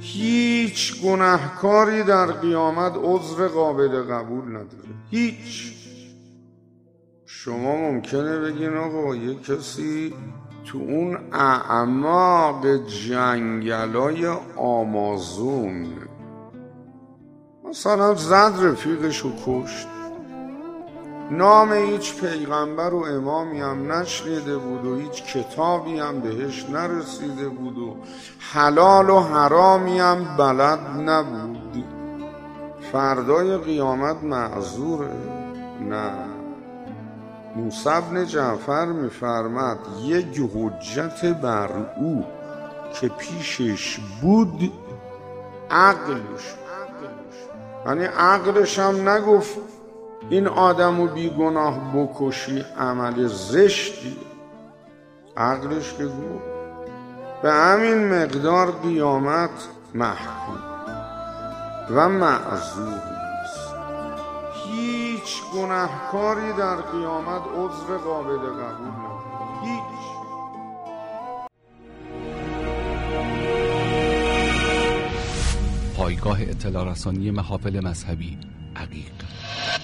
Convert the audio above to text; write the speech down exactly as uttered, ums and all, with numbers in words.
هیچ گناهکاری در قیامت عذر قابل قبول نداره، هیچ. شما ممکنه بگین آقا یه کسی تو اون اعماق جنگلای آمازون مثلا زد رفیقشو کشت، نام هیچ پیغمبر و امامی هم نشنیده بود و هیچ کتابی هم بهش نرسیده بود و حلال و حرامی هم بلد نبود، فردای قیامت معذوره؟ نه. موسی بن جعفر میفرماد یک حجت بر او که پیشش بود عقلش، یعنی عقلش هم نگفت این آدمو بی گناه بکشی عمل زشتی، عقلش که گفت. به همین مقدار قیامت محکوم و معذور نیست. هیچ گناهکاری در قیامت عذر قابل قبول نداره، هیچ. پایگاه اطلاع رسانی محافل مذهبی عقیق.